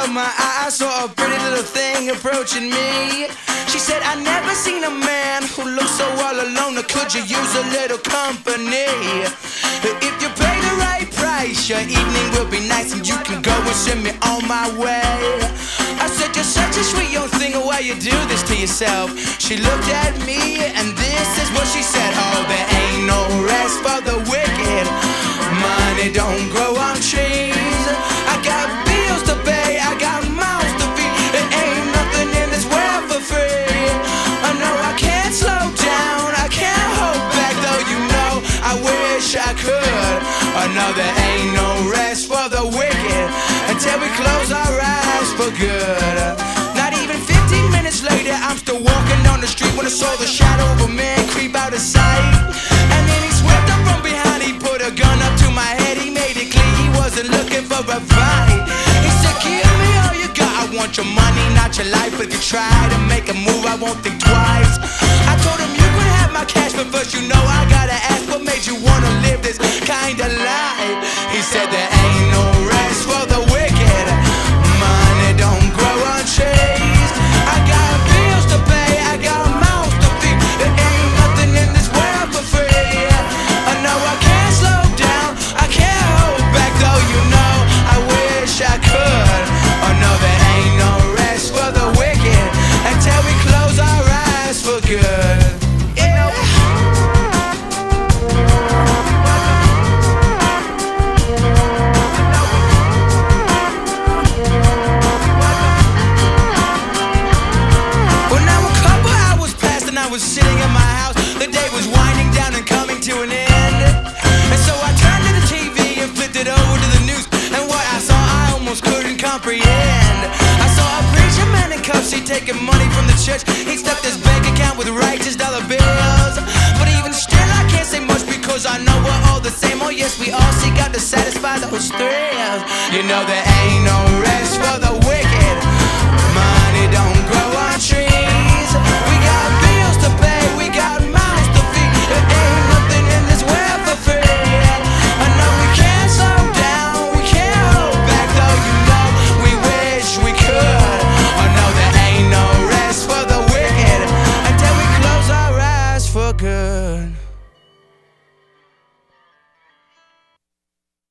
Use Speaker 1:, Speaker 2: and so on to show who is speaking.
Speaker 1: of my eye, I saw a pretty little thing approaching me. She said, I never seen a man who looks so all alone. Or could you use a little company? If you pay the right price, your evening will be nice, and you can go and send me on my way. I said, you're such a sweet young thing, why you do this to yourself? She looked at me, and this is what she said. Oh, there ain't no rest for the wicked. Money don't grow on trees. I got bills to pay, I got mouths to feed. There ain't nothing in this world for free. I know I can't slow down, I can't hold back, though you know I wish I could. I know there ain't no rest for the wicked until we close our eyes for good. Not even 15 minutes later, I'm still walking down the street when I saw the shadow of a man creep out of sight. And then he swept up from behind, he put a gun up to my head. He made it clear he wasn't looking for a fight. He said, give me all you got, I want your money, not your life. But if you try to make a move, I won't think twice. I told him you could have my cash, but first you know I gotta ask, what made you wanna live this kind of life? He said there ain't no rest for the wicked. Money don't grow on trees. I got bills to pay, I got mouths to feed. There ain't nothing in this world for free. I know I can't slow down, I can't hold back, though you know I wish I could. Oh no, there ain't no rest for the wicked until we close our eyes for good. I was sitting in my house, the day was winding down and coming to an end. And so I turned to the TV and flipped it over to the news, and what I saw I almost couldn't comprehend. I saw a preacher man in cuffs, he taking money from the church. He stuffed his bank account with righteous dollar bills. But even still I can't say much, because I know we're all the same. Oh yes, we all seek out to satisfy those thrills. You know there ain't no